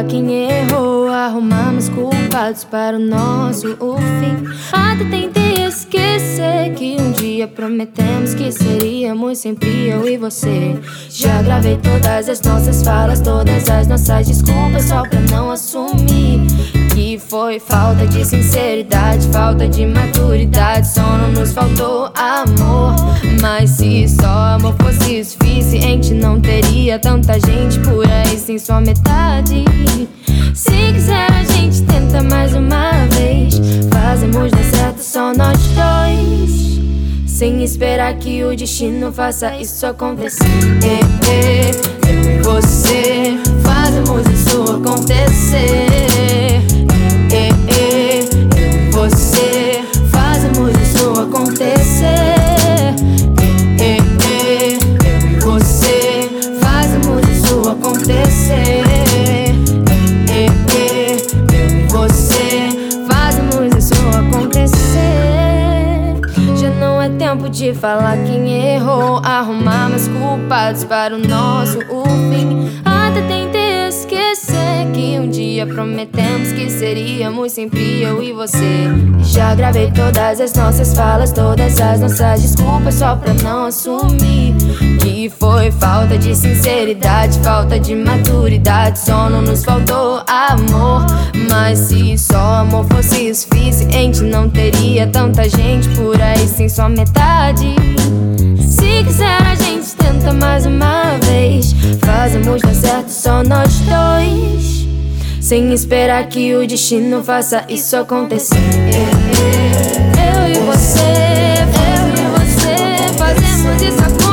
quem errou, arrumamos culpados para o nosso fim. Até tentei esquecer que um dia prometemos que seríamos sempre eu e você. Já gravei todas as nossas falas, todas as nossas desculpas só pra não assumir que foi falta de sinceridade, falta de maturidade, só não nos faltou amor. Mas se só amor fosse suficiente, não teria tanta gente por aí sem sua metade. Se quiser a gente tenta mais uma vez, fazemos dar certo só nós dois, sem esperar que o destino faça isso acontecer. Eu e você fazemos isso acontecer. Eu e você fazemos isso acontecer. Eu e você fazemos isso acontecer. Eu e você fazemos isso acontecer. Já não é tempo de falar quem errou, arrumar mais culpados para o nosso fim. Até tentei esquecer que um dia prometemos que seríamos sempre eu e você. Já gravei todas as nossas falas, todas as nossas desculpas só pra não assumir que foi falta de sinceridade, falta de maturidade, só não nos faltou amor. Mas se só amor fosse suficiente, não teria tanta gente por aí sem sua metade. Se quiser a gente tenta mais uma vez, fazemos dar certo só nós dois, sem esperar que o destino faça isso acontecer. Eu e você fazemos isso acontecer.